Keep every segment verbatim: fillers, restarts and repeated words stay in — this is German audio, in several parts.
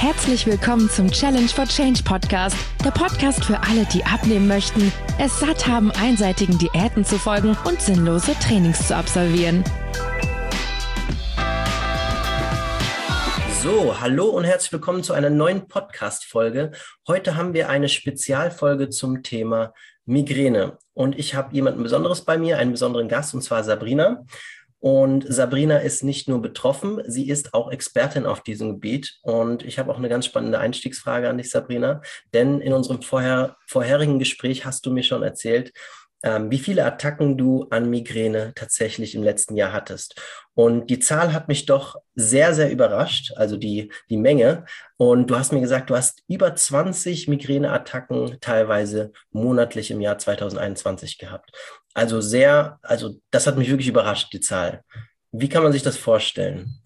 Herzlich willkommen zum Challenge for Change Podcast, der Podcast für alle, die abnehmen möchten, es satt haben, einseitigen Diäten zu folgen und sinnlose Trainings zu absolvieren. So, hallo und herzlich willkommen zu einer neuen Podcast-Folge. Heute haben wir eine Spezialfolge zum Thema Migräne und ich habe jemanden Besonderes bei mir, einen besonderen Gast, und zwar Sabrina. Und Sabrina ist nicht nur betroffen, sie ist auch Expertin auf diesem Gebiet. Und ich habe auch eine ganz spannende Einstiegsfrage an dich, Sabrina. Denn in unserem vorher, vorherigen Gespräch hast du mir schon erzählt, ähm, wie viele Attacken du an Migräne tatsächlich im letzten Jahr hattest. Und die Zahl hat mich doch sehr, sehr überrascht, also die, die Menge. Und du hast mir gesagt, du hast über zwanzig Migräneattacken teilweise monatlich im Jahr zwanzig einundzwanzig gehabt. Also sehr, also das hat mich wirklich überrascht, die Zahl. Wie kann man sich das vorstellen?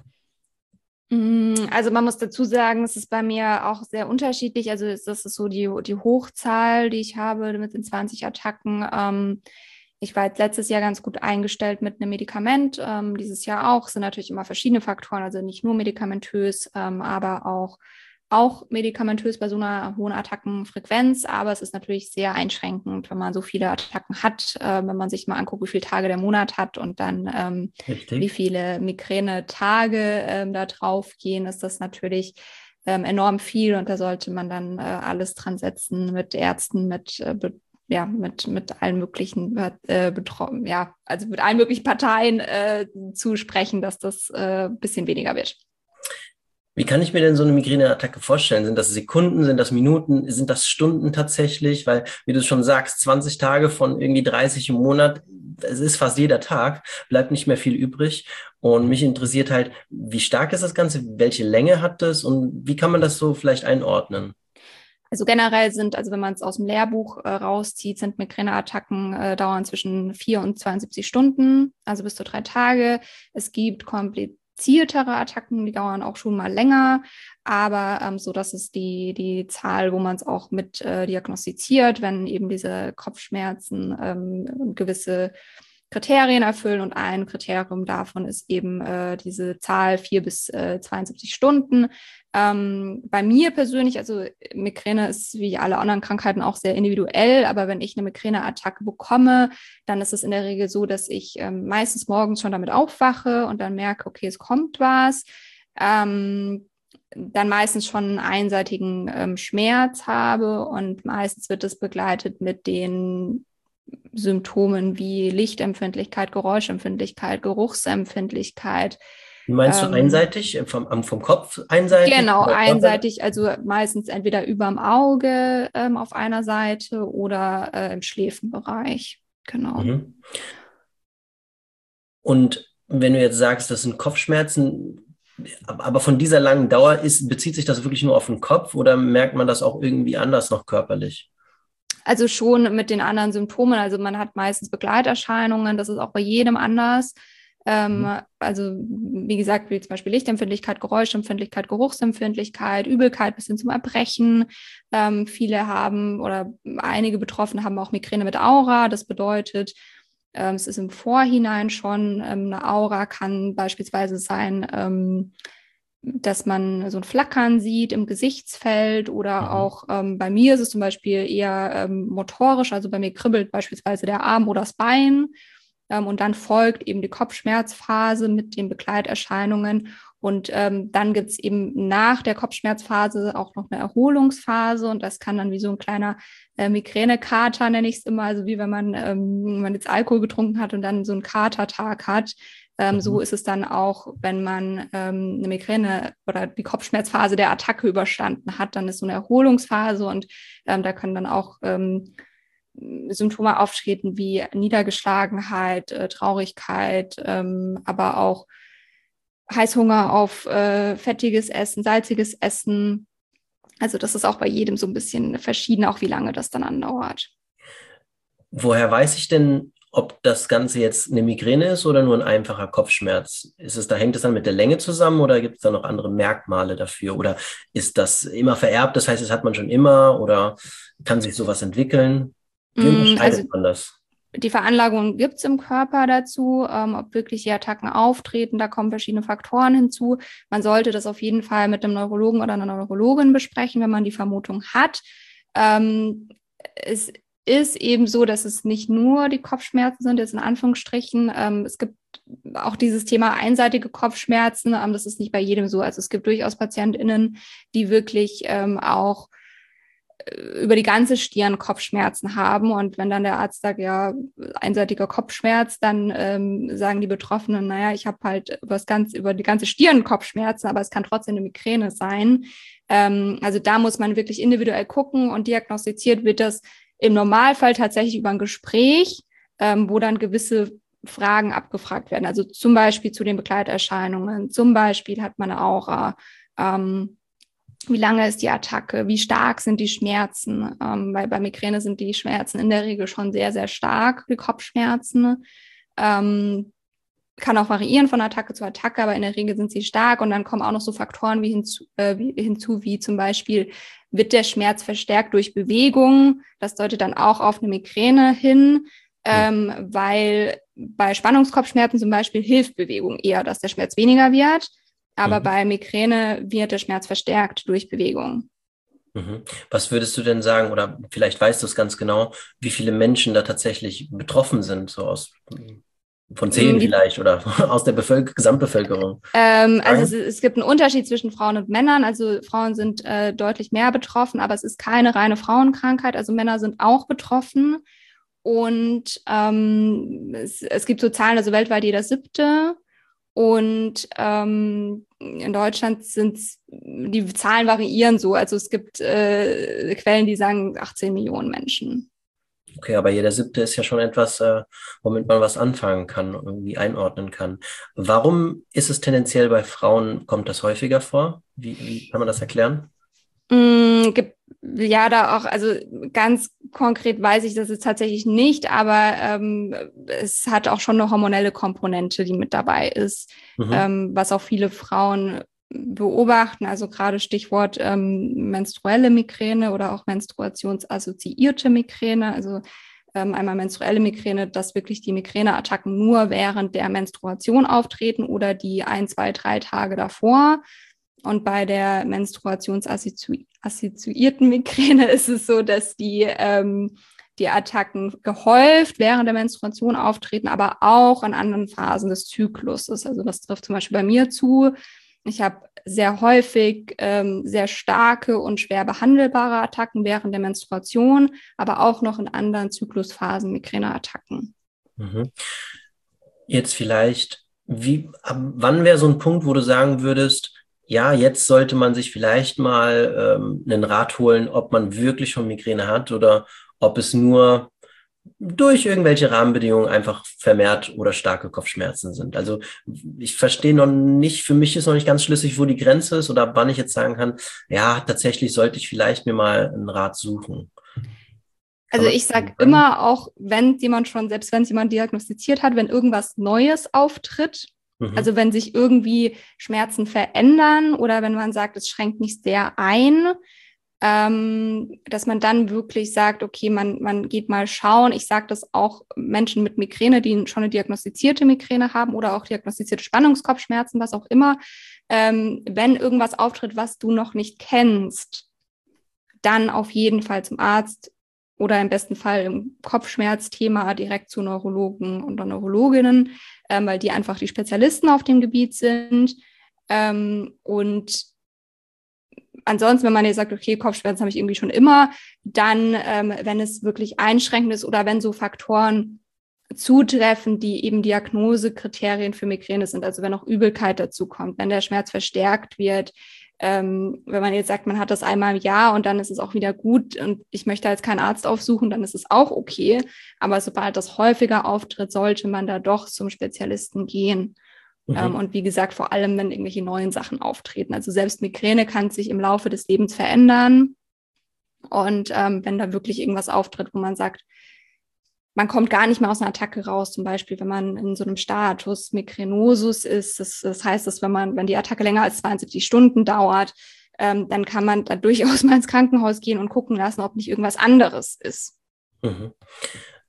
Also man muss dazu sagen, es ist bei mir auch sehr unterschiedlich. Also das ist so die, die Hochzahl, die ich habe mit den zwanzig Attacken. Ähm, ich war jetzt letztes Jahr ganz gut eingestellt mit einem Medikament. Ähm, dieses Jahr auch. Es sind natürlich immer verschiedene Faktoren, also nicht nur medikamentös, ähm, aber auch auch medikamentös bei so einer hohen Attackenfrequenz, aber es ist natürlich sehr einschränkend, wenn man so viele Attacken hat, äh, wenn man sich mal anguckt, wie viele Tage der Monat hat und dann ähm, wie viele Migräne-Tage ähm, da drauf gehen, ist das natürlich ähm, enorm viel und da sollte man dann äh, alles dran setzen mit Ärzten, mit äh, be- ja, mit, mit allen möglichen äh, betroffen, ja, also mit allen möglichen Parteien äh, zu sprechen, dass das ein äh, bisschen weniger wird. Wie kann ich mir denn so eine Migräneattacke vorstellen? Sind das Sekunden, sind das Minuten, sind das Stunden tatsächlich? Weil, wie du schon sagst, zwanzig Tage von irgendwie dreißig im Monat, es ist fast jeder Tag, bleibt nicht mehr viel übrig. Und mich interessiert halt, wie stark ist das Ganze? Welche Länge hat das? Und wie kann man das so vielleicht einordnen? Also generell sind, also wenn man es aus dem Lehrbuch äh, rauszieht, sind Migräneattacken äh, dauern zwischen vier und zweiundsiebzig Stunden, also bis zu drei Tage. Es gibt kompliziertere Attacken, die dauern auch schon mal länger, aber ähm, so, das ist die, die Zahl, wo man es auch mit äh, diagnostiziert, wenn eben diese Kopfschmerzen ähm, gewisse Kriterien erfüllen und ein Kriterium davon ist eben äh, diese Zahl vier bis äh, zweiundsiebzig Stunden. Ähm, bei mir persönlich, also Migräne ist wie alle anderen Krankheiten auch sehr individuell, aber wenn ich eine Migräneattacke bekomme, dann ist es in der Regel so, dass ich ähm, meistens morgens schon damit aufwache und dann merke, okay, es kommt was. Ähm, dann meistens schon einen einseitigen ähm, Schmerz habe und meistens wird es begleitet mit den Symptomen wie Lichtempfindlichkeit, Geräuschempfindlichkeit, Geruchsempfindlichkeit. Wie meinst ähm, du einseitig? Vom, vom Kopf einseitig? Genau, einseitig, also meistens entweder überm Auge ähm, auf einer Seite oder äh, im Schläfenbereich. Genau. Mhm. Und wenn du jetzt sagst, das sind Kopfschmerzen, aber von dieser langen Dauer ist, bezieht sich das wirklich nur auf den Kopf oder merkt man das auch irgendwie anders noch körperlich? Also schon mit den anderen Symptomen. Also man hat meistens Begleiterscheinungen. Das ist auch bei jedem anders. Ähm, mhm. Also wie gesagt, wie zum Beispiel Lichtempfindlichkeit, Geräuschempfindlichkeit, Geruchsempfindlichkeit, Übelkeit bis hin zum Erbrechen. Ähm, viele haben oder einige Betroffene haben auch Migräne mit Aura. Das bedeutet, ähm, es ist im Vorhinein schon ähm, eine Aura, kann beispielsweise sein, ähm, dass man so ein Flackern sieht im Gesichtsfeld oder mhm. auch ähm, bei mir ist es zum Beispiel eher ähm, motorisch, also bei mir kribbelt beispielsweise der Arm oder das Bein ähm, und dann folgt eben die Kopfschmerzphase mit den Begleiterscheinungen und ähm, dann gibt es eben nach der Kopfschmerzphase auch noch eine Erholungsphase und das kann dann wie so ein kleiner äh, Migränekater, nenne ich es immer, also wie wenn man, ähm, wenn man jetzt Alkohol getrunken hat und dann so einen Katertag hat. Ähm, mhm. So ist es dann auch, wenn man ähm, eine Migräne oder die Kopfschmerzphase der Attacke überstanden hat, dann ist so eine Erholungsphase und ähm, da können dann auch ähm, Symptome auftreten wie Niedergeschlagenheit, äh, Traurigkeit, ähm, aber auch Heißhunger auf äh, fettiges Essen, salziges Essen. Also das ist auch bei jedem so ein bisschen verschieden, auch wie lange das dann andauert. Woher weiß ich denn, ob das Ganze jetzt eine Migräne ist oder nur ein einfacher Kopfschmerz? Ist es, da hängt es dann mit der Länge zusammen oder gibt es da noch andere Merkmale dafür? Oder ist das immer vererbt? Das heißt, das hat man schon immer oder kann sich sowas entwickeln? Wie unterscheidet also, man das? die Veranlagung gibt es im Körper dazu, ähm, ob wirklich die Attacken auftreten, da kommen verschiedene Faktoren hinzu. Man sollte das auf jeden Fall mit einem Neurologen oder einer Neurologin besprechen, wenn man die Vermutung hat. Ähm, es ist eben so, dass es nicht nur die Kopfschmerzen sind, jetzt in Anführungsstrichen. Ähm, es gibt auch dieses Thema einseitige Kopfschmerzen. Ähm, das ist nicht bei jedem so. Also es gibt durchaus PatientInnen, die wirklich ähm, auch über die ganze Stirn Kopfschmerzen haben. Und wenn dann der Arzt sagt, ja, einseitiger Kopfschmerz, dann ähm, sagen die Betroffenen, naja, ich habe halt über, das ganze, über die ganze Stirn Kopfschmerzen, aber es kann trotzdem eine Migräne sein. Ähm, also da muss man wirklich individuell gucken und diagnostiziert wird das im Normalfall tatsächlich über ein Gespräch, ähm, wo dann gewisse Fragen abgefragt werden. Also zum Beispiel zu den Begleiterscheinungen, zum Beispiel hat man eine Aura, ähm, wie lange ist die Attacke, wie stark sind die Schmerzen, ähm, weil bei Migräne sind die Schmerzen in der Regel schon sehr, sehr stark, wie Kopfschmerzen. Ähm, kann auch variieren von Attacke zu Attacke, aber in der Regel sind sie stark und dann kommen auch noch so Faktoren wie hinzu, äh, wie, hinzu wie zum Beispiel, wird der Schmerz verstärkt durch Bewegung, das deutet dann auch auf eine Migräne hin, ähm, weil bei Spannungskopfschmerzen zum Beispiel hilft Bewegung eher, dass der Schmerz weniger wird. Aber mhm. bei Migräne wird der Schmerz verstärkt durch Bewegung. Mhm. Was würdest du denn sagen, oder vielleicht weißt du es ganz genau, wie viele Menschen da tatsächlich betroffen sind, so aus von zehn vielleicht oder aus der Bevölker- Gesamtbevölkerung? Ähm, also es, es gibt einen Unterschied zwischen Frauen und Männern. Also Frauen sind äh, deutlich mehr betroffen, aber es ist keine reine Frauenkrankheit. Also Männer sind auch betroffen. Und ähm, es, es gibt so Zahlen, also weltweit jeder Siebte. Und ähm, in Deutschland sind die Zahlen variieren so. Also es gibt äh, Quellen, die sagen achtzehn Millionen Menschen. Okay, aber jeder Siebte ist ja schon etwas, äh, womit man was anfangen kann, irgendwie einordnen kann. Warum ist es tendenziell bei Frauen, kommt das häufiger vor? Wie, wie kann man das erklären? Mm, gibt ja da auch, also ganz konkret weiß ich das jetzt tatsächlich nicht, aber ähm, es hat auch schon eine hormonelle Komponente, die mit dabei ist, mhm. ähm, was auch viele Frauen beobachten, also gerade Stichwort ähm, menstruelle Migräne oder auch menstruationsassoziierte Migräne, also ähm, einmal menstruelle Migräne, dass wirklich die Migräneattacken nur während der Menstruation auftreten oder die ein, zwei, drei Tage davor. Und bei der menstruationsassoziierten Migräne ist es so, dass die, ähm, die Attacken gehäuft während der Menstruation auftreten, aber auch an anderen Phasen des Zykluses. Also das trifft zum Beispiel bei mir zu. Ich habe sehr häufig ähm, sehr starke und schwer behandelbare Attacken während der Menstruation, aber auch noch in anderen Zyklusphasen Migräneattacken. Mhm. Jetzt vielleicht, wie, ab wann wäre so ein Punkt, wo du sagen würdest, ja, jetzt sollte man sich vielleicht mal ähm, einen Rat holen, ob man wirklich schon Migräne hat oder ob es nur durch irgendwelche Rahmenbedingungen einfach vermehrt oder starke Kopfschmerzen sind. Also ich verstehe noch nicht, für mich ist noch nicht ganz schlüssig, wo die Grenze ist oder wann ich jetzt sagen kann, ja, tatsächlich sollte ich vielleicht mir mal einen Rat suchen. Also ich sage immer auch, wenn jemand schon, selbst wenn es jemand diagnostiziert hat, wenn irgendwas Neues auftritt, mhm. also wenn sich irgendwie Schmerzen verändern oder wenn man sagt, es schränkt nicht sehr ein, ähm, dass man dann wirklich sagt, okay, man, man geht mal schauen. Ich sage das auch Menschen mit Migräne, die schon eine diagnostizierte Migräne haben oder auch diagnostizierte Spannungskopfschmerzen, was auch immer. Ähm, wenn irgendwas auftritt, was du noch nicht kennst, dann auf jeden Fall zum Arzt oder im besten Fall im Kopfschmerzthema direkt zu Neurologen und Neurologinnen, ähm, weil die einfach die Spezialisten auf dem Gebiet sind. Ähm, und ansonsten, wenn man jetzt sagt, okay, Kopfschmerzen habe ich irgendwie schon immer, dann, ähm, wenn es wirklich einschränkend ist oder wenn so Faktoren zutreffen, die eben Diagnosekriterien für Migräne sind, also wenn auch Übelkeit dazu kommt, wenn der Schmerz verstärkt wird, ähm, wenn man jetzt sagt, man hat das einmal im Jahr und dann ist es auch wieder gut und ich möchte jetzt keinen Arzt aufsuchen, dann ist es auch okay. Aber sobald das häufiger auftritt, sollte man da doch zum Spezialisten gehen. Mhm. Ähm, und wie gesagt, vor allem, wenn irgendwelche neuen Sachen auftreten. Also selbst Migräne kann sich im Laufe des Lebens verändern. Und ähm, wenn da wirklich irgendwas auftritt, wo man sagt, man kommt gar nicht mehr aus einer Attacke raus, zum Beispiel, wenn man in so einem Status Migrenosus ist. Das, das heißt, dass wenn man, wenn die Attacke länger als zweiundsiebzig Stunden dauert, ähm, dann kann man da durchaus mal ins Krankenhaus gehen und gucken lassen, ob nicht irgendwas anderes ist. Mhm.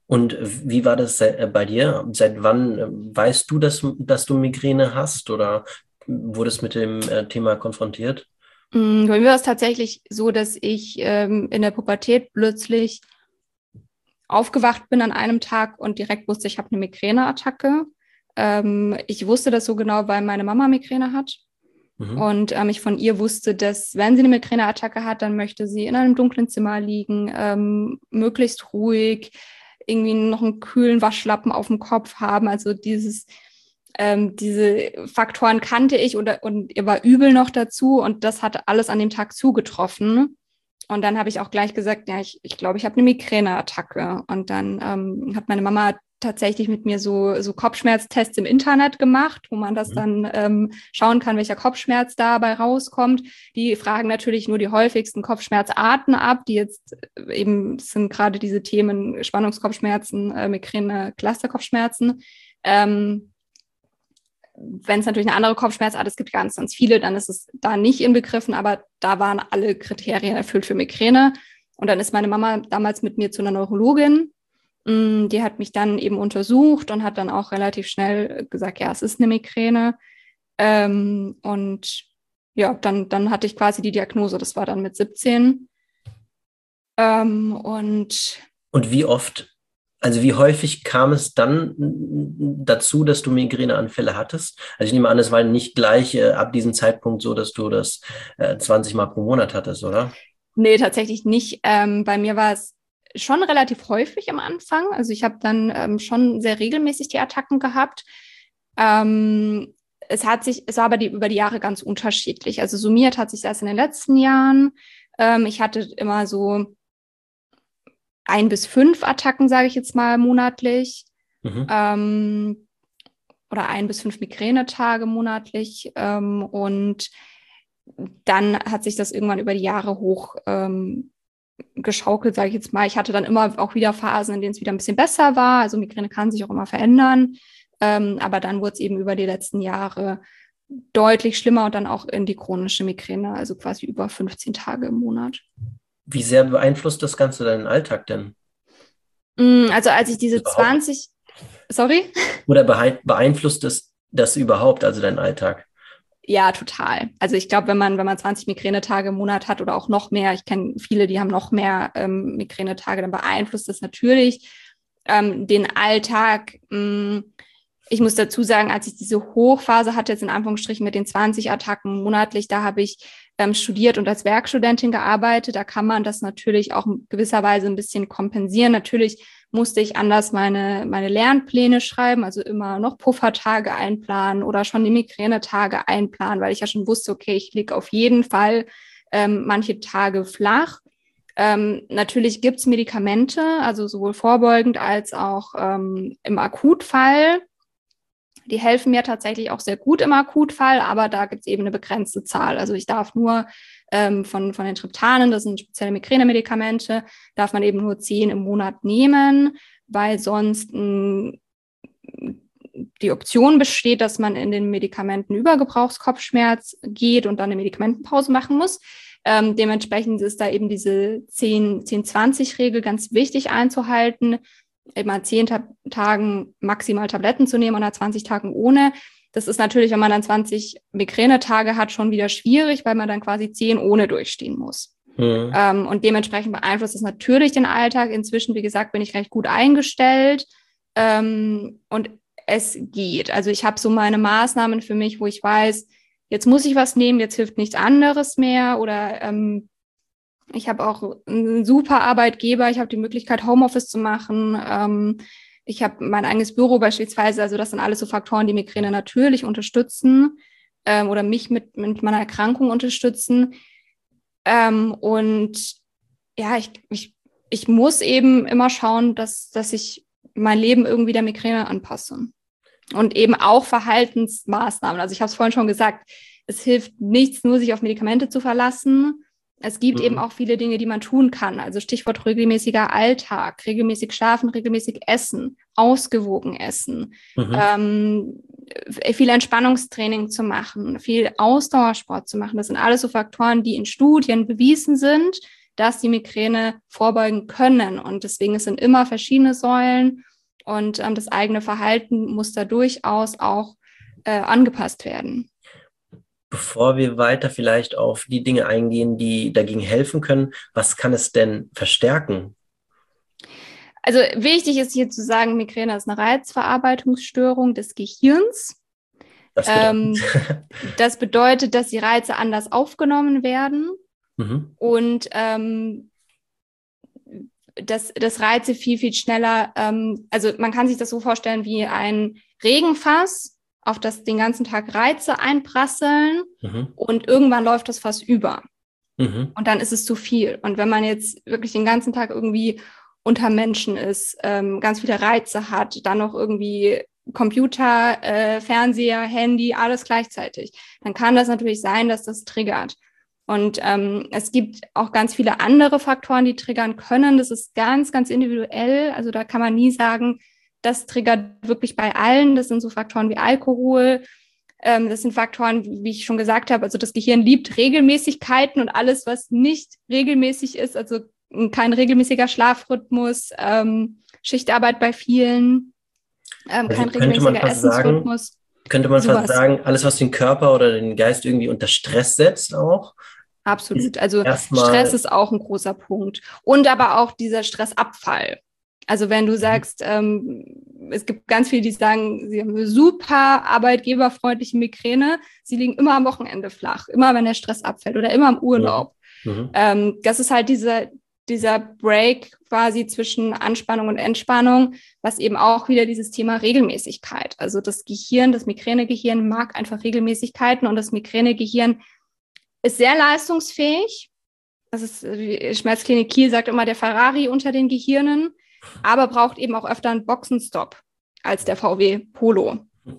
Und wie war das bei dir? Seit wann weißt du, dass, dass du Migräne hast oder wurdest mit dem Thema konfrontiert? Bei mir war es tatsächlich so, dass ich ähm, in der Pubertät plötzlich aufgewacht bin an einem Tag und direkt wusste, ich habe eine Migräneattacke. Ähm, ich wusste das so genau, weil meine Mama Migräne hat. Mhm. Und ähm, ich von ihr wusste, dass, wenn sie eine Migräneattacke hat, dann möchte sie in einem dunklen Zimmer liegen, ähm, möglichst ruhig, irgendwie noch einen kühlen Waschlappen auf dem Kopf haben. Also dieses, ähm, diese Faktoren kannte ich und, und ihr war übel noch dazu und das hat alles an dem Tag zugetroffen. Und dann habe ich auch gleich gesagt, ja, ich glaube, ich, glaub, ich habe eine Migräneattacke. Und dann ähm, hat meine Mama tatsächlich mit mir so, so Kopfschmerztests im Internet gemacht, wo man das mhm. dann ähm, schauen kann, welcher Kopfschmerz dabei rauskommt. Die fragen natürlich nur die häufigsten Kopfschmerzarten ab, die jetzt eben sind gerade diese Themen Spannungskopfschmerzen, äh, Migräne, Clusterkopfschmerzen. Ähm, Wenn es natürlich eine andere Kopfschmerzart ist, es gibt ganz, ganz viele, dann ist es da nicht inbegriffen, aber da waren alle Kriterien erfüllt für Migräne. Und dann ist meine Mama damals mit mir zu einer Neurologin. Die hat mich dann eben untersucht und hat dann auch relativ schnell gesagt, ja, es ist eine Migräne. Ähm, und ja, dann, dann hatte ich quasi die Diagnose, das war dann mit siebzehn. Ähm, und, und wie oft, also wie häufig kam es dann dazu, dass du Migräneanfälle hattest? Also ich nehme an, es war nicht gleich äh, ab diesem Zeitpunkt so, dass du das äh, zwanzig Mal pro Monat hattest, oder? Nee, tatsächlich nicht. Ähm, bei mir war es schon relativ häufig am Anfang. Also ich habe dann ähm, schon sehr regelmäßig die Attacken gehabt. Ähm, es hat sich, es war aber die, über die Jahre ganz unterschiedlich. Also summiert hat sich das in den letzten Jahren. Ähm, ich hatte immer so ein bis fünf Attacken, sage ich jetzt mal, monatlich. Mhm. Ähm, oder ein bis fünf Migränetage monatlich. Ähm, und dann hat sich das irgendwann über die Jahre hoch ähm, geschaukelt, sage ich jetzt mal. Ich hatte dann immer auch wieder Phasen, in denen es wieder ein bisschen besser war. Also Migräne kann sich auch immer verändern. Ähm, aber dann wurde es eben über die letzten Jahre deutlich schlimmer und dann auch in die chronische Migräne, also quasi über fünfzehn Tage im Monat. Wie sehr beeinflusst das Ganze deinen Alltag denn? Also als ich diese zwanzig, sorry? Oder beeinflusst es das überhaupt, also deinen Alltag? Ja, total. Also ich glaube, wenn man, wenn man zwanzig Migränetage im Monat hat oder auch noch mehr, ich kenne viele, die haben noch mehr ähm, Migränetage, dann beeinflusst das natürlich ähm, den Alltag. Ich muss dazu sagen, als ich diese Hochphase hatte, jetzt in Anführungsstrichen mit den zwanzig Attacken monatlich, da habe ich ähm, studiert und als Werkstudentin gearbeitet. Da kann man das natürlich auch in gewisser Weise ein bisschen kompensieren. Natürlich musste ich anders meine, meine Lernpläne schreiben, also immer noch Puffertage einplanen oder schon die Migränetage einplanen, weil ich ja schon wusste, okay, ich liege auf jeden Fall ähm, manche Tage flach. Ähm, natürlich gibt es Medikamente, also sowohl vorbeugend als auch ähm, im Akutfall. Die helfen mir tatsächlich auch sehr gut im Akutfall, aber da gibt es eben eine begrenzte Zahl. Also ich darf nur ähm, von, von den Triptanen, das sind spezielle Migränemedikamente, darf man eben nur zehn im Monat nehmen, weil sonst mh, die Option besteht, dass man in den Medikamenten Übergebrauchskopfschmerz geht und dann eine Medikamentenpause machen muss. Ähm, dementsprechend ist da eben diese zehn zwanzig Regel ganz wichtig einzuhalten, eben an zehn Ta- Tagen maximal Tabletten zu nehmen und an zwanzig Tagen ohne. Das ist natürlich, wenn man dann zwanzig Migränetage hat, schon wieder schwierig, weil man dann quasi zehn ohne durchstehen muss. Mhm. Ähm, und dementsprechend beeinflusst es natürlich den Alltag. Inzwischen, wie gesagt, bin ich recht gut eingestellt ähm, und es geht. Also ich habe so meine Maßnahmen für mich, wo ich weiß, jetzt muss ich was nehmen, jetzt hilft nichts anderes mehr oder ähm, ich habe auch einen super Arbeitgeber, ich habe die Möglichkeit, Homeoffice zu machen. Ähm, ich habe mein eigenes Büro beispielsweise, also das sind alles so Faktoren, die Migräne natürlich unterstützen ähm, oder mich mit, mit meiner Erkrankung unterstützen. Ähm, und ja, ich, ich, ich muss eben immer schauen, dass, dass ich mein Leben irgendwie der Migräne anpasse. Und eben auch Verhaltensmaßnahmen. Also ich habe es vorhin schon gesagt, es hilft nichts, nur sich auf Medikamente zu verlassen. Es gibt mhm. eben auch viele Dinge, die man tun kann. Also Stichwort regelmäßiger Alltag, regelmäßig schlafen, regelmäßig essen, ausgewogen essen, mhm. ähm, viel Entspannungstraining zu machen, viel Ausdauersport zu machen. Das sind alles so Faktoren, die in Studien bewiesen sind, dass die Migräne vorbeugen können. Und deswegen es sind immer verschiedene Säulen und ähm, das eigene Verhalten muss da durchaus auch äh, angepasst werden. Bevor wir weiter vielleicht auf die Dinge eingehen, die dagegen helfen können, was kann es denn verstärken? Also wichtig ist hier zu sagen, Migräne ist eine Reizverarbeitungsstörung des Gehirns. Das bedeutet, ähm, das bedeutet, dass die Reize anders aufgenommen werden mhm. und ähm, dass, dass Reize viel, viel schneller, ähm, also man kann sich das so vorstellen wie ein Regenfass, auf das den ganzen Tag Reize einprasseln mhm. und irgendwann läuft das Fass über. Mhm. Und dann ist es zu viel. Und wenn man jetzt wirklich den ganzen Tag irgendwie unter Menschen ist, ähm, ganz viele Reize hat, dann noch irgendwie Computer, äh, Fernseher, Handy, alles gleichzeitig, dann kann das natürlich sein, dass das triggert. Und ähm, es gibt auch ganz viele andere Faktoren, die triggern können. Das ist ganz, ganz individuell. Also da kann man nie sagen, das triggert wirklich bei allen. Das sind so Faktoren wie Alkohol. Ähm, das sind Faktoren, wie ich schon gesagt habe, also das Gehirn liebt Regelmäßigkeiten und alles, was nicht regelmäßig ist, also kein regelmäßiger Schlafrhythmus, ähm, Schichtarbeit bei vielen, ähm, also kein regelmäßiger Essensrhythmus. Sagen, könnte man sowas. fast sagen, alles, was den Körper oder den Geist irgendwie unter Stress setzt auch? Absolut. Also Stress ist auch ein großer Punkt. Und aber auch dieser Stressabfall. Also wenn du sagst, ähm, es gibt ganz viele, die sagen, sie haben eine super arbeitgeberfreundliche Migräne, sie liegen immer am Wochenende flach, immer wenn der Stress abfällt oder immer im Urlaub. Mhm. Ähm, das ist halt dieser, dieser Break quasi zwischen Anspannung und Entspannung, was eben auch wieder dieses Thema Regelmäßigkeit. Also das Gehirn, das Migränegehirn mag einfach Regelmäßigkeiten und das Migränegehirn ist sehr leistungsfähig. Das ist, wie Schmerzklinik Kiel sagt immer, der Ferrari unter den Gehirnen, aber braucht eben auch öfter einen Boxenstopp als der V W Polo.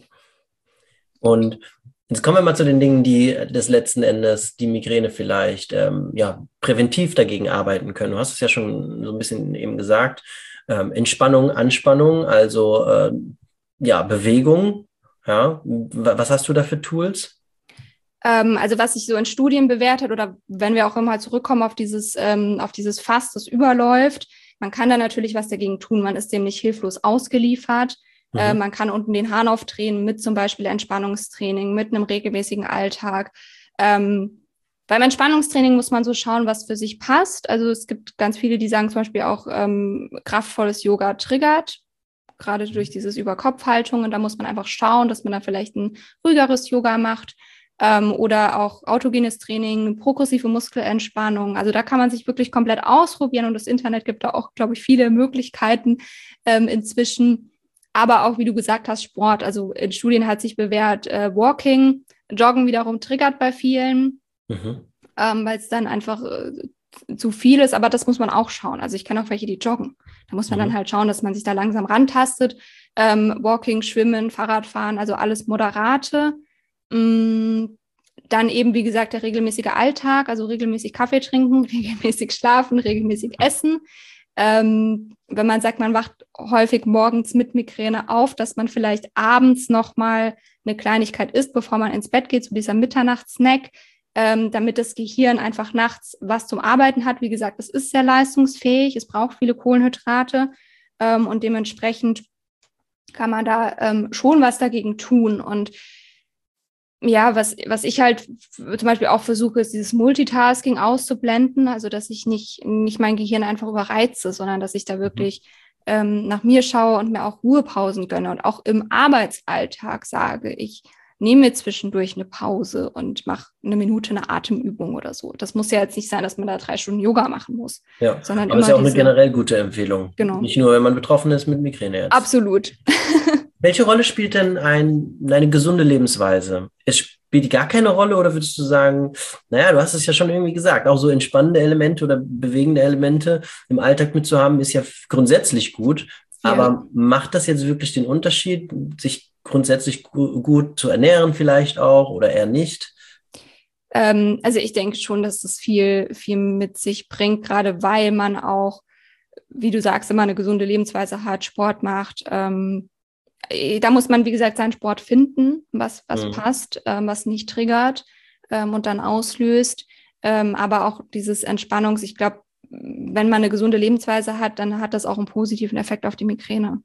Und jetzt kommen wir mal zu den Dingen, die des letzten Endes die Migräne vielleicht ähm, ja, präventiv dagegen arbeiten können. Du hast es ja schon so ein bisschen eben gesagt. Ähm, Entspannung, Anspannung, also äh, ja, Bewegung. Ja. Was hast du da für Tools? Ähm, also was sich so in Studien bewährt hat oder wenn wir auch immer zurückkommen auf dieses, ähm, auf dieses Fass, das überläuft, man kann da natürlich was dagegen tun. Man ist dem nicht hilflos ausgeliefert. Mhm. Äh, man kann unten den Hahn aufdrehen mit zum Beispiel Entspannungstraining, mit einem regelmäßigen Alltag. Ähm, beim Entspannungstraining muss man so schauen, was für sich passt. Also es gibt ganz viele, die sagen zum Beispiel auch, ähm, kraftvolles Yoga triggert, gerade durch dieses Überkopfhaltung. Und da muss man einfach schauen, dass man da vielleicht ein ruhigeres Yoga macht. Ähm, oder auch autogenes Training, progressive Muskelentspannung. Also da kann man sich wirklich komplett ausprobieren und das Internet gibt da auch, glaube ich, viele Möglichkeiten ähm, inzwischen. Aber auch, wie du gesagt hast, Sport. Also in Studien hat sich bewährt, äh, Walking, Joggen wiederum triggert bei vielen, mhm. ähm, weil es dann einfach äh, zu viel ist. Aber das muss man auch schauen. Also ich kenne auch welche, die joggen. Da muss man mhm. dann halt schauen, dass man sich da langsam rantastet. Ähm, Walking, Schwimmen, Fahrradfahren, also alles Moderate. Dann eben, wie gesagt, der regelmäßige Alltag, also regelmäßig Kaffee trinken, regelmäßig schlafen, regelmäßig essen. Ähm, wenn man sagt, man wacht häufig morgens mit Migräne auf, dass man vielleicht abends nochmal eine Kleinigkeit isst, bevor man ins Bett geht, so dieser Mitternachtssnack, ähm, damit das Gehirn einfach nachts was zum Arbeiten hat. Wie gesagt, es ist sehr leistungsfähig, es braucht viele Kohlenhydrate ähm, und dementsprechend kann man da ähm, schon was dagegen tun. Und ja, was, was ich halt zum Beispiel auch versuche, ist dieses Multitasking auszublenden, also dass ich nicht, nicht mein Gehirn einfach überreize, sondern dass ich da wirklich ähm, nach mir schaue und mir auch Ruhepausen gönne und auch im Arbeitsalltag sage, ich nehme mir zwischendurch eine Pause und mache eine Minute eine Atemübung oder so. Das muss ja jetzt nicht sein, dass man da drei Stunden Yoga machen muss. Ja, sondern aber immer ist ja auch diese, eine generell gute Empfehlung. Genau. Nicht nur, wenn man betroffen ist mit Migräne jetzt. Absolut. Welche Rolle spielt denn ein, eine gesunde Lebensweise? Es spielt die gar keine Rolle oder würdest du sagen, naja, du hast es ja schon irgendwie gesagt, auch so entspannende Elemente oder bewegende Elemente im Alltag mitzuhaben, ist ja grundsätzlich gut. Ja. Aber macht das jetzt wirklich den Unterschied, sich grundsätzlich gu- gut zu ernähren vielleicht auch oder eher nicht? Ähm, also ich denke schon, dass das viel, viel mit sich bringt, gerade weil man auch, wie du sagst, immer eine gesunde Lebensweise hat, Sport macht. Ähm, da muss man, wie gesagt, seinen Sport finden, was, was mhm. passt, ähm, was nicht triggert ähm, und dann auslöst. Ähm, aber auch dieses Entspannungs-, ich glaube, wenn man eine gesunde Lebensweise hat, dann hat das auch einen positiven Effekt auf die Migräne.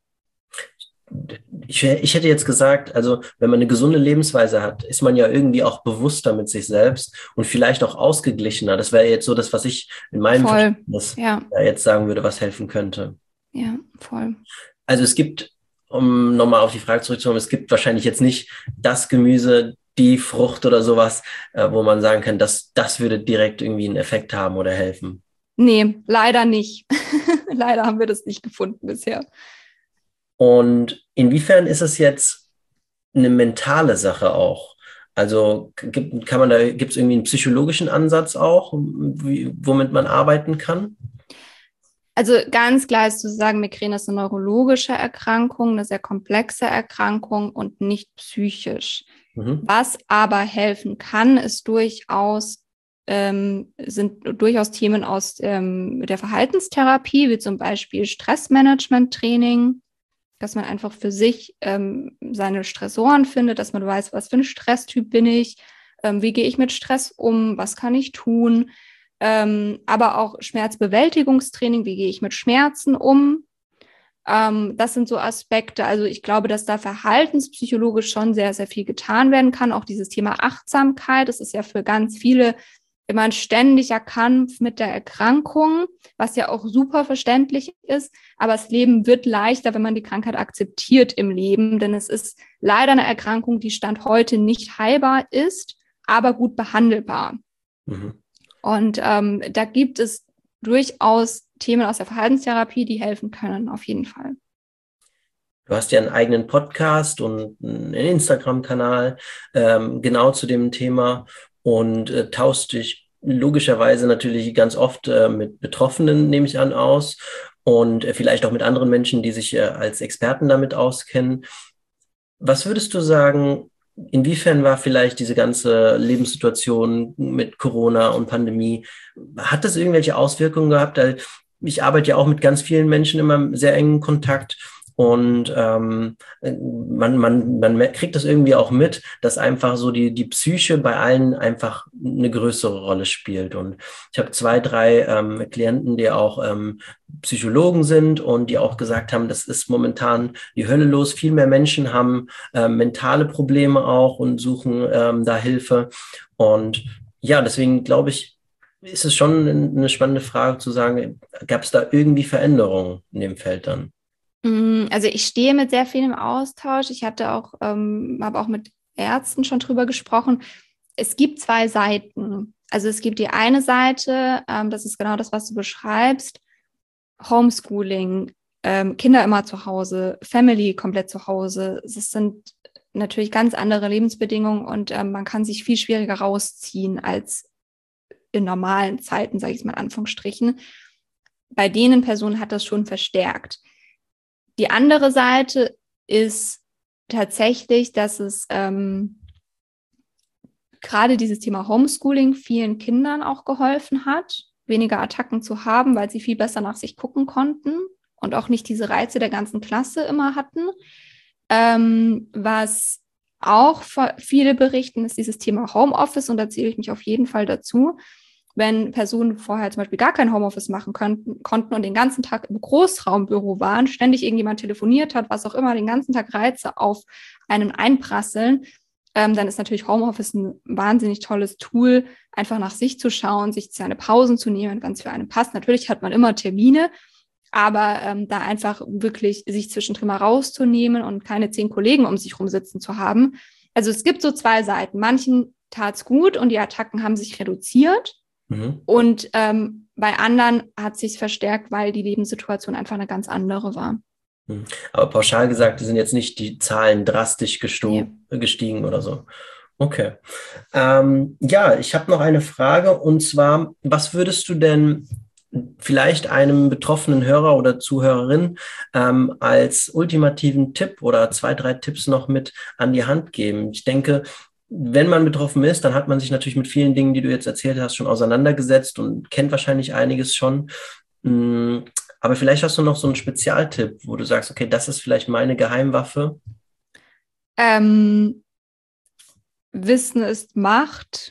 Ich, ich hätte jetzt gesagt, also wenn man eine gesunde Lebensweise hat, ist man ja irgendwie auch bewusster mit sich selbst und vielleicht auch ausgeglichener. Das wäre jetzt so das, was ich in meinem Voll. Verständnis Ja. jetzt sagen würde, was helfen könnte. Ja, voll. Also es gibt, um nochmal auf die Frage zurückzukommen, es gibt wahrscheinlich jetzt nicht das Gemüse, die Frucht oder sowas, äh, wo man sagen kann, dass das würde direkt irgendwie einen Effekt haben oder helfen. Nee, leider nicht. Leider haben wir das nicht gefunden bisher. Und inwiefern ist es jetzt eine mentale Sache auch? Also gibt, kann man da, gibt es irgendwie einen psychologischen Ansatz auch, wie, womit man arbeiten kann? Also ganz klar ist zu sagen, Migräne ist eine neurologische Erkrankung, eine sehr komplexe Erkrankung und nicht psychisch. Mhm. Was aber helfen kann, ist durchaus, ähm, sind durchaus Themen aus ähm, der Verhaltenstherapie, wie zum Beispiel Stressmanagement-Training, dass man einfach für sich ähm, seine Stressoren findet, dass man weiß, was für ein Stresstyp bin ich, ähm, wie gehe ich mit Stress um, was kann ich tun, ähm, aber auch Schmerzbewältigungstraining, wie gehe ich mit Schmerzen um. Ähm, das sind so Aspekte, also ich glaube, dass da verhaltenspsychologisch schon sehr, sehr viel getan werden kann. Auch dieses Thema Achtsamkeit, das ist ja für ganz viele immer ein ständiger Kampf mit der Erkrankung, was ja auch super verständlich ist. Aber das Leben wird leichter, wenn man die Krankheit akzeptiert im Leben, denn es ist leider eine Erkrankung, die Stand heute nicht heilbar ist, aber gut behandelbar. Mhm. Und ähm, da gibt es durchaus Themen aus der Verhaltenstherapie, die helfen können, auf jeden Fall. Du hast ja einen eigenen Podcast und einen Instagram-Kanal ähm, genau zu dem Thema und äh, tauschst dich logischerweise natürlich ganz oft äh, mit Betroffenen, nehme ich an, aus und äh, vielleicht auch mit anderen Menschen, die sich äh, als Experten damit auskennen. Was würdest du sagen, inwiefern war vielleicht diese ganze Lebenssituation mit Corona und Pandemie, hat das irgendwelche Auswirkungen gehabt? Ich arbeite ja auch mit ganz vielen Menschen immer im sehr engen Kontakt. Und ähm, man, man, man kriegt das irgendwie auch mit, dass einfach so die, die Psyche bei allen einfach eine größere Rolle spielt. Und ich habe zwei, drei ähm, Klienten, die auch ähm, Psychologen sind und die auch gesagt haben, das ist momentan die Hölle los. Viel mehr Menschen haben äh, mentale Probleme auch und suchen ähm, da Hilfe. Und ja, deswegen glaube ich, ist es schon eine spannende Frage zu sagen, gab es da irgendwie Veränderungen in dem Feld dann? Also ich stehe mit sehr vielen im Austausch. Ich hatte auch, ähm, habe auch mit Ärzten schon drüber gesprochen. Es gibt zwei Seiten. Also es gibt die eine Seite, ähm, das ist genau das, was du beschreibst, Homeschooling, ähm, Kinder immer zu Hause, Family komplett zu Hause. Es sind natürlich ganz andere Lebensbedingungen und ähm, man kann sich viel schwieriger rausziehen als in normalen Zeiten, sage ich es mal in Anführungsstrichen. Bei denen Personen hat das schon verstärkt. Die andere Seite ist tatsächlich, dass es ähm, gerade dieses Thema Homeschooling vielen Kindern auch geholfen hat, weniger Attacken zu haben, weil sie viel besser nach sich gucken konnten und auch nicht diese Reize der ganzen Klasse immer hatten. Ähm, was auch viele berichten, ist dieses Thema Homeoffice und da zähle ich mich auf jeden Fall dazu. Wenn Personen vorher zum Beispiel gar kein Homeoffice machen könnten, konnten und den ganzen Tag im Großraumbüro waren, ständig irgendjemand telefoniert hat, was auch immer, den ganzen Tag Reize auf einen einprasseln, ähm, dann ist natürlich Homeoffice ein wahnsinnig tolles Tool, einfach nach sich zu schauen, sich seine Pausen zu nehmen, wenn es für einen passt. Natürlich hat man immer Termine, aber ähm, da einfach wirklich sich zwischendrin mal rauszunehmen und keine zehn Kollegen um sich rum sitzen zu haben. Also es gibt so zwei Seiten. Manchen tat es gut und die Attacken haben sich reduziert. Mhm. Und ähm, bei anderen hat sich verstärkt, weil die Lebenssituation einfach eine ganz andere war. Aber pauschal gesagt, sind jetzt nicht die Zahlen drastisch gestu- ja. gestiegen oder so. Okay. Ähm, ja, ich habe noch eine Frage und zwar, was würdest du denn vielleicht einem betroffenen Hörer oder Zuhörerin ähm, als ultimativen Tipp oder zwei, drei Tipps noch mit an die Hand geben? Ich denke, wenn man betroffen ist, dann hat man sich natürlich mit vielen Dingen, die du jetzt erzählt hast, schon auseinandergesetzt und kennt wahrscheinlich einiges schon. Aber vielleicht hast du noch so einen Spezialtipp, wo du sagst, okay, das ist vielleicht meine Geheimwaffe. Ähm, Wissen ist Macht.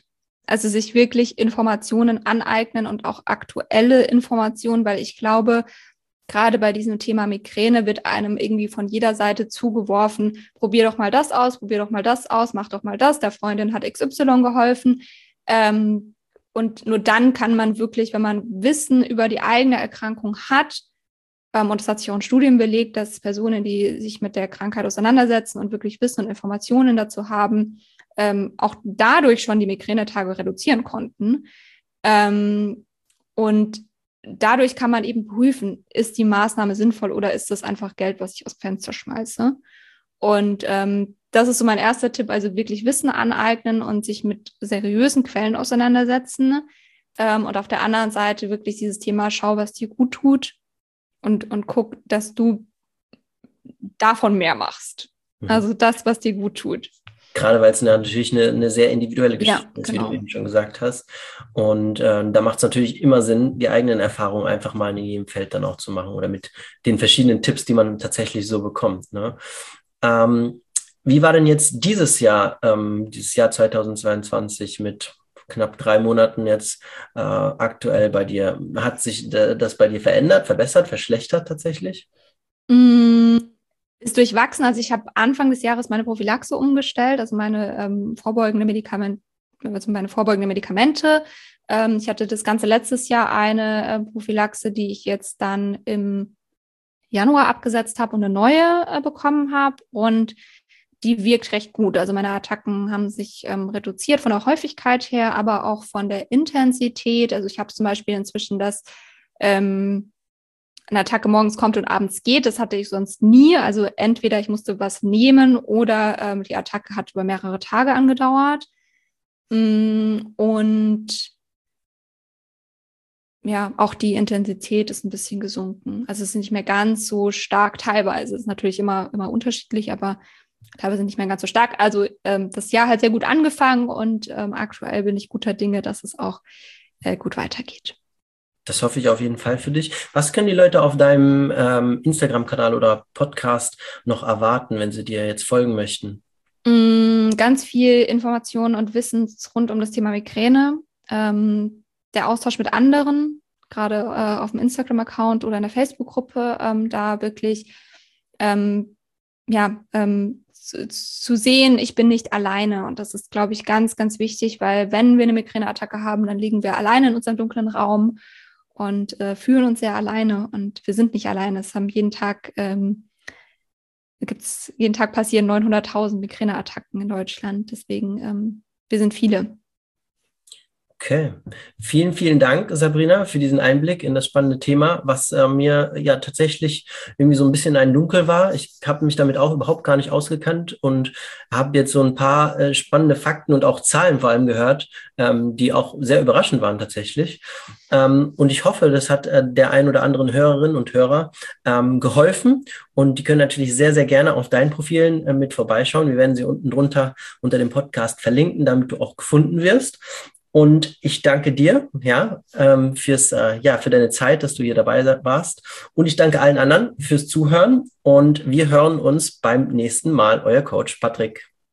Also sich wirklich Informationen aneignen und auch aktuelle Informationen, weil ich glaube, gerade bei diesem Thema Migräne wird einem irgendwie von jeder Seite zugeworfen, probier doch mal das aus, probier doch mal das aus, mach doch mal das, der Freundin hat X Y geholfen. Ähm, und nur dann kann man wirklich, wenn man Wissen über die eigene Erkrankung hat, ähm, und es hat sich auch in Studien belegt, dass Personen, die sich mit der Krankheit auseinandersetzen und wirklich Wissen und Informationen dazu haben, ähm, auch dadurch schon die Migränetage reduzieren konnten. Ähm, und dadurch kann man eben prüfen, ist die Maßnahme sinnvoll oder ist das einfach Geld, was ich aus dem Fenster schmeiße? Und ähm, das ist so mein erster Tipp, also wirklich Wissen aneignen und sich mit seriösen Quellen auseinandersetzen. Ähm, und auf der anderen Seite wirklich dieses Thema, schau, was dir gut tut und, und guck, dass du davon mehr machst. Mhm. Also das, was dir gut tut. Gerade weil es natürlich eine, eine sehr individuelle Geschichte ja, ist, genau. wie du eben schon gesagt hast. Und äh, da macht es natürlich immer Sinn, die eigenen Erfahrungen einfach mal in jedem Feld dann auch zu machen oder mit den verschiedenen Tipps, die man tatsächlich so bekommt. Ne? Ähm, wie war denn jetzt dieses Jahr, ähm, dieses Jahr zweitausendzweiundzwanzig mit knapp drei Monaten jetzt äh, aktuell bei dir? Hat sich d- das bei dir verändert, verbessert, verschlechtert tatsächlich? Mm. Ist durchwachsen. Also ich habe Anfang des Jahres meine Prophylaxe umgestellt, also meine ähm, vorbeugende Medikamente, also meine vorbeugende Medikamente. Ähm, ich hatte das ganze letztes Jahr eine äh, Prophylaxe, die ich jetzt dann im Januar abgesetzt habe und eine neue äh, bekommen habe. Und die wirkt recht gut. Also meine Attacken haben sich ähm, reduziert von der Häufigkeit her, aber auch von der Intensität. Also ich habe zum Beispiel inzwischen das ähm, eine Attacke morgens kommt und abends geht. Das hatte ich sonst nie. Also entweder ich musste was nehmen oder ähm, die Attacke hat über mehrere Tage angedauert. Und ja, auch die Intensität ist ein bisschen gesunken. Also es ist nicht mehr ganz so stark teilweise. Es ist natürlich immer, immer unterschiedlich, aber teilweise nicht mehr ganz so stark. Also ähm, das Jahr hat sehr gut angefangen und ähm, aktuell bin ich guter Dinge, dass es auch äh, gut weitergeht. Das hoffe ich auf jeden Fall für dich. Was können die Leute auf deinem ähm, Instagram-Kanal oder Podcast noch erwarten, wenn sie dir jetzt folgen möchten? Mm, ganz viel Informationen und Wissen rund um das Thema Migräne. Ähm, der Austausch mit anderen, gerade äh, auf dem Instagram-Account oder in der Facebook-Gruppe, ähm, da wirklich ähm, ja, ähm, zu, zu sehen, ich bin nicht alleine. Und das ist, glaube ich, ganz, ganz wichtig, weil wenn wir eine Migräneattacke haben, dann liegen wir alleine in unserem dunklen Raum und äh, fühlen uns sehr alleine. Und wir sind nicht alleine. Es haben jeden Tag, ähm, gibt's, jeden Tag passieren neunhunderttausend Migräneattacken in Deutschland. Deswegen, ähm, wir sind viele. Okay, vielen, vielen Dank, Sabrina, für diesen Einblick in das spannende Thema, was äh, mir ja tatsächlich irgendwie so ein bisschen ein Dunkel war. Ich habe mich damit auch überhaupt gar nicht ausgekannt und habe jetzt so ein paar äh, spannende Fakten und auch Zahlen vor allem gehört, ähm, die auch sehr überraschend waren tatsächlich. Ähm, und ich hoffe, das hat äh, der ein oder anderen Hörerin und Hörer ähm, geholfen. Und die können natürlich sehr, sehr gerne auf deinen Profilen äh, mit vorbeischauen. Wir werden sie unten drunter unter dem Podcast verlinken, damit du auch gefunden wirst. Und ich danke dir, ja, ähm, fürs, äh, ja, für deine Zeit, dass du hier dabei warst. Und ich danke allen anderen fürs Zuhören. Und wir hören uns beim nächsten Mal. Euer Coach Patrick.